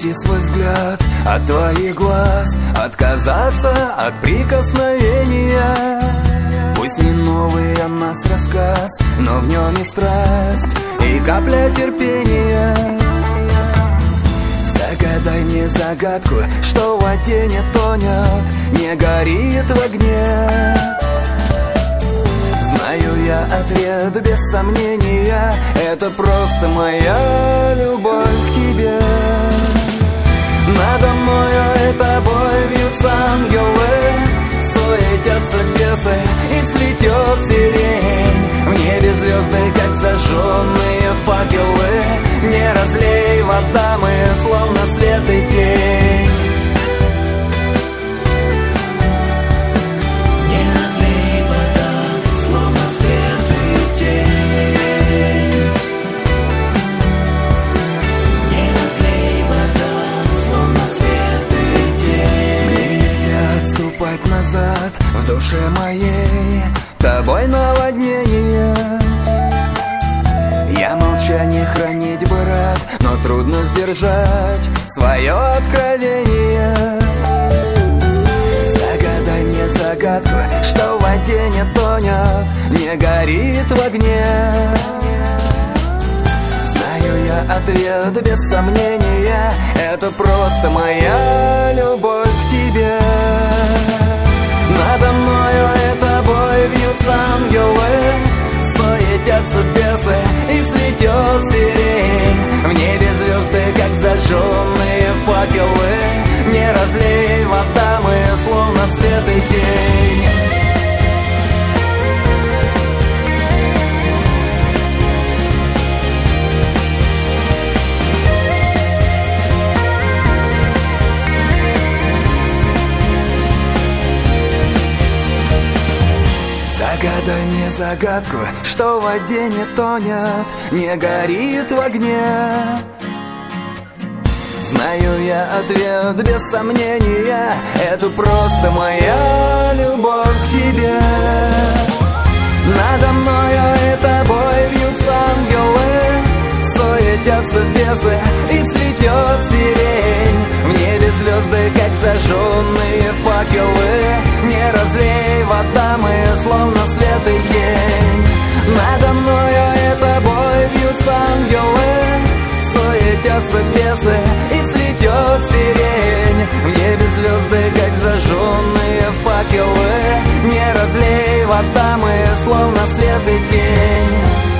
отвести свой взгляд от твоих глаз, отказаться от прикосновения. Пусть не новый о нас рассказ, но в нем и страсть, и капля терпения. Загадай мне загадку, что в воде не тонет, не горит в огне. Знаю я ответ без сомнения, это просто моя любовь к тебе. Надо мною и тобой вьются ангелы, суетятся бесы и цветет сирень. В небе звезды, как зажженные факелы, не разлей вода, мы словно свет и тень. Назад в душе моей тобой наводнение. Я молчание хранить бы рад, но трудно сдержать свое откровение. Загадай мне загадку, что в воде не тонет, не горит в огне. Знаю я ответ без сомнения, это просто моя любовь к тебе. Надо мною и тобой вьются ангелы, суетятся бесы и цветет сирень. В небе звезды, как зажженные факелы, не разлей вода, мы словно свет и тень. Загадай мне загадку, что в воде не тонет, не горит в огне. Знаю я ответ без сомнения, это просто моя любовь к тебе. Надо мною и тобой вьются ангелы, суетятся бесы и цветет сирень. В небе звезды, как зажженные факелы, не разлей вода, мы словно свет и тень. Надо мною и тобой вьются ангелы, суетятся бесы и цветет сирень. В небе звезды, как зажженные факелы, не разлей вода, мы словно свет и тень.